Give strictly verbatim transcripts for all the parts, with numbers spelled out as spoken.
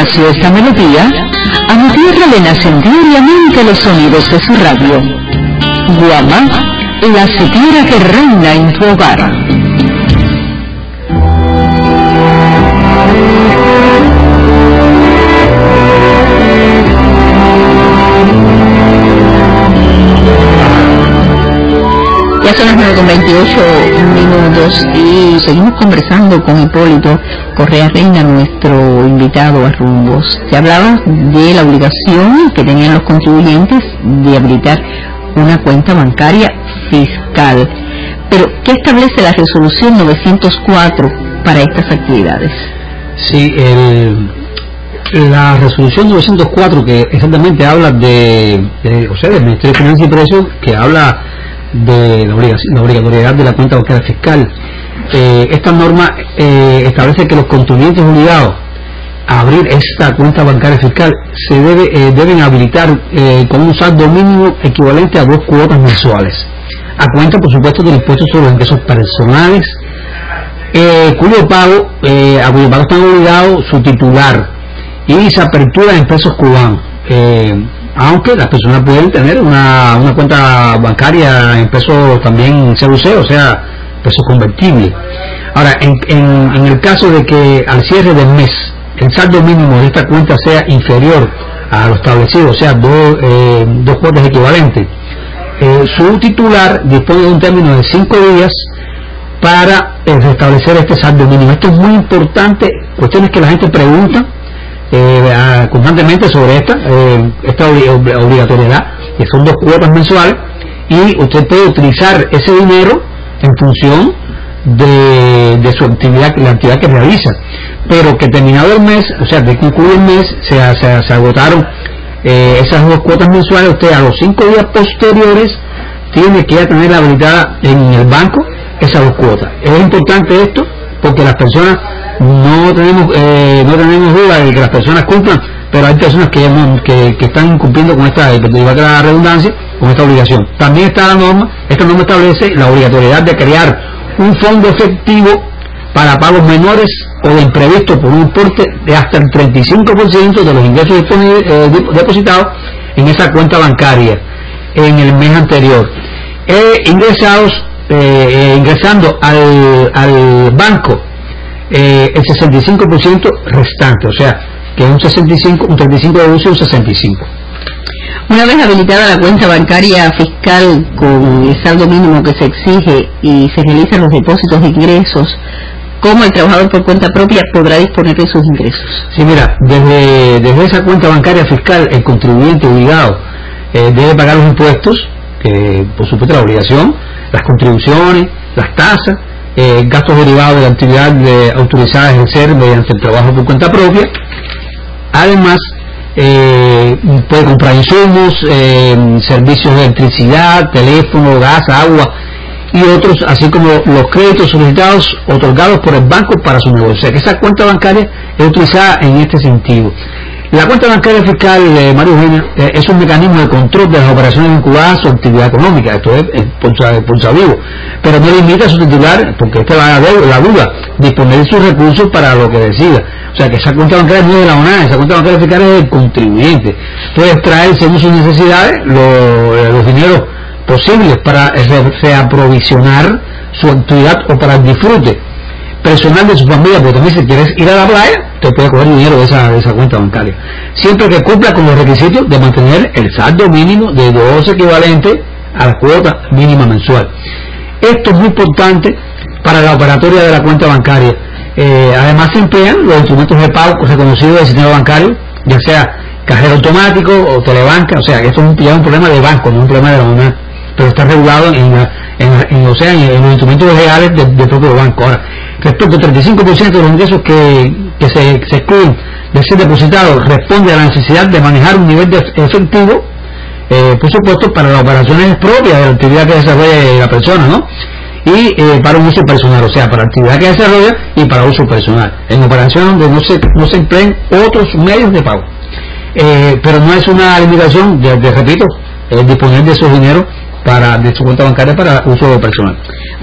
nació esta melodía, a mi tierra le nacen diariamente los sonidos de su radio. Guamá, la sequía que reina en tu hogar. Ya son las nueve con veintiocho minutos y seguimos conversando con Hipólito Correa Reina, nuestro invitado a Rumbos. Se hablaba de la obligación que tenían los contribuyentes de habilitar una cuenta bancaria fiscal. Pero, ¿qué establece la resolución novecientos cuatro para estas actividades? Sí, el, la resolución novecientos cuatro, que exactamente habla de, de o sea, del Ministerio de Finanzas y Precios, que habla de la, obligación, la obligatoriedad de la cuenta bancaria fiscal. Eh, esta norma eh, establece que los contribuyentes obligados a abrir esta cuenta bancaria fiscal se debe eh, deben habilitar eh, con un saldo mínimo equivalente a dos cuotas mensuales, a cuenta, por supuesto, del impuesto sobre los ingresos personales, eh, cuyo pago eh, a cuyo pago están obligados su titular, y se apertura en pesos cubanos. Eh, aunque las personas pueden tener una, una cuenta bancaria en pesos también C U C, o sea, pesos convertibles. Ahora, en, en, en el caso de que al cierre del mes el saldo mínimo de esta cuenta sea inferior a lo establecido, o sea, dos, eh, dos cuotas equivalentes, eh, su titular dispone de un término de cinco días para eh, restablecer este saldo mínimo. Esto es muy importante, cuestiones que la gente pregunta Eh, constantemente sobre esta eh, esta obligatoriedad, que son dos cuotas mensuales, y usted puede utilizar ese dinero en función de, de su actividad, la actividad que realiza, pero que terminado el mes, o sea, de concluir el mes, se, se, se agotaron eh, esas dos cuotas mensuales. Usted a los cinco días posteriores tiene que ya tener habilitada en el banco esas dos cuotas. Es importante esto porque las personas no tenemos eh, no tenemos duda de que las personas cumplan, pero hay personas que, que, que están incumpliendo con esta, que la redundancia, con esta obligación. También está la norma, esta norma establece la obligatoriedad de crear un fondo efectivo para pagos menores o de imprevisto por un importe de hasta el treinta y cinco por ciento de los ingresos eh, depositados en esa cuenta bancaria en el mes anterior, eh, ingresados eh, eh, ingresando al, al banco Eh, el sesenta y cinco por ciento restante, o sea, que es un sesenta y cinco, un treinta y cinco de uso y un sesenta y cinco. Una vez habilitada la cuenta bancaria fiscal con el saldo mínimo que se exige y se realizan los depósitos de ingresos, ¿cómo el trabajador por cuenta propia podrá disponer de sus ingresos? Sí, mira, desde, desde esa cuenta bancaria fiscal el contribuyente obligado eh, debe pagar los impuestos, que por supuesto la obligación, las contribuciones, las tasas, Eh, gastos derivados de la actividad de, autorizada a ejercer mediante el trabajo por cuenta propia. Además, eh, puede comprar insumos, eh, servicios de electricidad, teléfono, gas, agua y otros, así como los créditos solicitados otorgados por el banco para su negocio. O sea que esa cuenta bancaria es utilizada en este sentido. La cuenta bancaria fiscal, eh, María Eugenia, eh, es un mecanismo de control de las operaciones vinculadas a su actividad económica. Esto es eh, por, por sabido, pero no limita a su titular, porque esta va a dar la duda, disponer de sus recursos para lo que decida. O sea que esa cuenta bancaria no es de la O N A, esa cuenta bancaria fiscal es del contribuyente. Puede extraer según sus necesidades los, los dineros posibles para reaprovisionar su actividad o para el disfrute personal de su familia, porque también si quieres ir a la playa, te puede coger dinero de esa, de esa cuenta bancaria, siempre que cumpla con los requisitos de mantener el saldo mínimo de dos equivalentes a la cuota mínima mensual. Esto es muy importante para la operatoria de la cuenta bancaria. Eh, además se emplean los instrumentos de pago reconocidos del sistema bancario, ya sea cajero automático o telebanca. O sea, esto es un, ya un problema de banco, no un problema de la O N A, pero está regulado en, la, en, en, o sea, en, en los instrumentos legales del, del propio banco. Ahora, respecto al treinta y cinco por ciento de los ingresos que, que se, se excluyen de ser depositados, responde a la necesidad de manejar un nivel de efectivo, eh, por supuesto, para las operaciones propias de la actividad que desarrolla la persona, ¿no? Y eh, para un uso personal, o sea, para la actividad que desarrolla y para uso personal, en operaciones donde no se, no se empleen otros medios de pago. Eh, pero no es una limitación, de, de repito, el disponer de esos dineros para, de su cuenta bancaria para uso personal.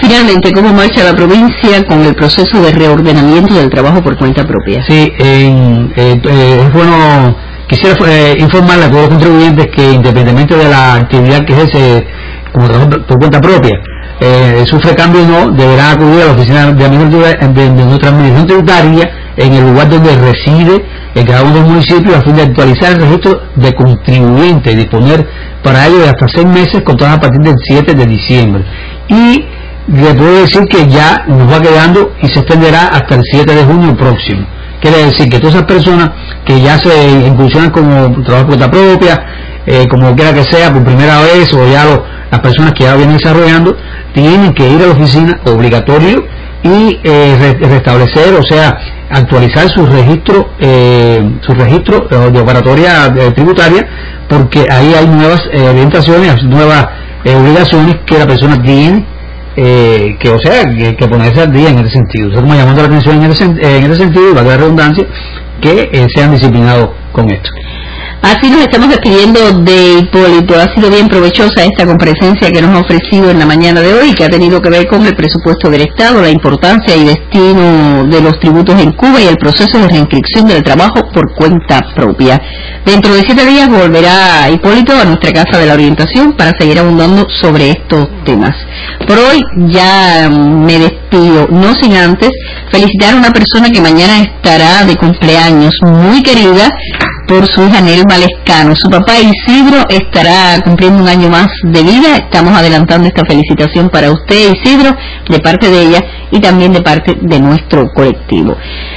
Finalmente, ¿cómo marcha la provincia con el proceso de reordenamiento del trabajo por cuenta propia? Sí, en, eh, eh, es bueno, quisiera eh, informarle a todos los contribuyentes que independientemente de la actividad que ejerce como trabajo por cuenta propia, eh, sufre cambio o no, deberá acudir a la oficina de, de, de, de nuestra administración tributaria en el lugar donde reside en cada uno de los municipios a fin de actualizar el registro de contribuyentes y disponer para ello de hasta seis meses contados a partir del siete de diciembre. Y le puedo decir que ya nos va quedando y se extenderá hasta el siete de junio próximo. Quiere decir que todas esas personas que ya se incursionan como trabajo por cuenta propia, eh, como quiera que sea, por primera vez, o ya lo, las personas que ya vienen desarrollando, tienen que ir a la oficina obligatorio y eh, re, restablecer, o sea, actualizar su registro, eh, su registro de operatoria eh, tributaria, porque ahí hay nuevas eh, orientaciones, nuevas eh, obligaciones que la persona tiene Eh, que o sea que, que ponerse al día en ese sentido. O sea, como llamando la atención en ese, en ese sentido, valga la redundancia, que eh, sean disciplinados con esto. Así nos estamos despidiendo de Hipólito. Ha sido bien provechosa esta comparecencia que nos ha ofrecido en la mañana de hoy, que ha tenido que ver con el presupuesto del Estado, la importancia y destino de los tributos en Cuba y el proceso de reinscripción del trabajo por cuenta propia. Dentro de siete días volverá Hipólito a nuestra Casa de la Orientación para seguir abundando sobre estos temas. Por hoy ya me despido, no sin antes felicitar a una persona que mañana estará de cumpleaños, muy querida por su hija Nelma Lescano. Su papá Isidro estará cumpliendo un año más de vida. Estamos adelantando esta felicitación para usted, Isidro, de parte de ella y también de parte de nuestro colectivo.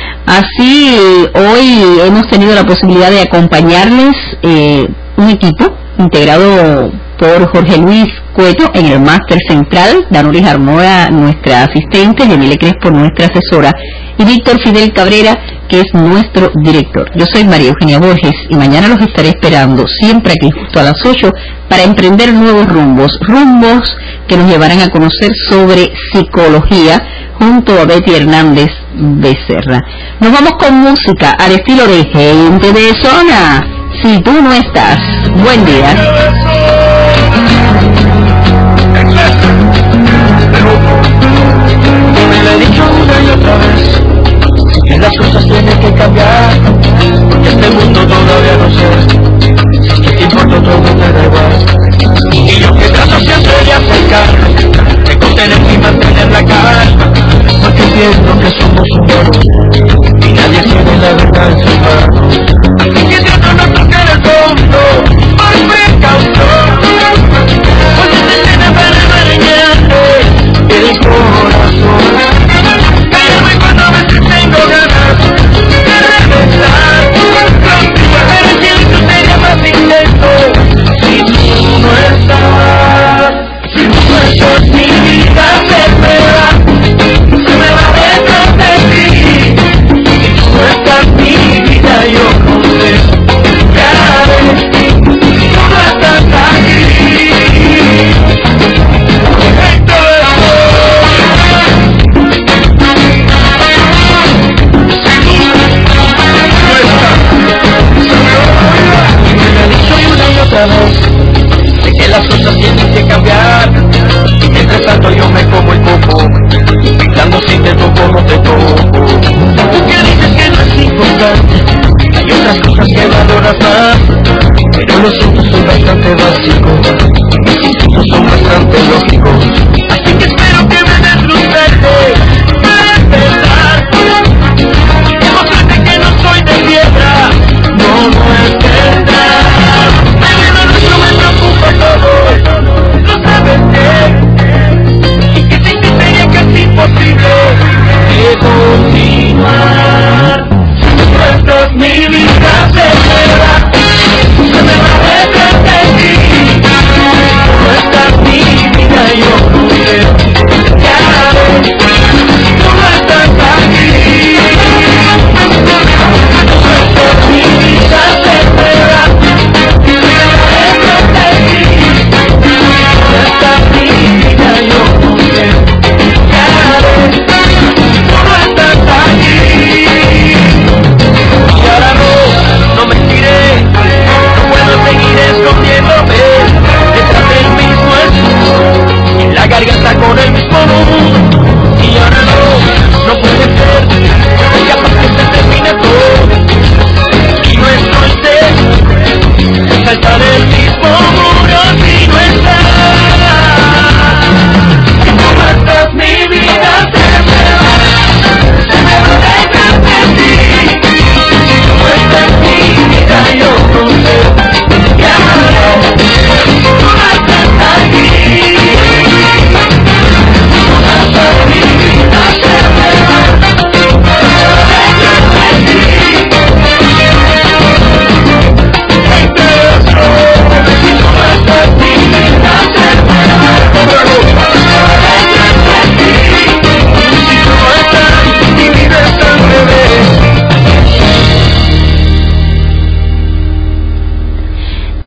Así, hoy hemos tenido la posibilidad de acompañarles eh, un equipo integrado por Jorge Luis Cueto en el máster central, Danuris Armora, nuestra asistente, Yemile Crespo, nuestra asesora, y Víctor Fidel Cabrera, que es nuestro director. Yo soy María Eugenia Borges y mañana los estaré esperando, siempre aquí justo a las ocho, para emprender nuevos rumbos, rumbos que nos llevarán a conocer sobre psicología, junto a Betty Hernández Becerra. Nos vamos con música al estilo de Gente de Zona. Si tú no estás, buen día.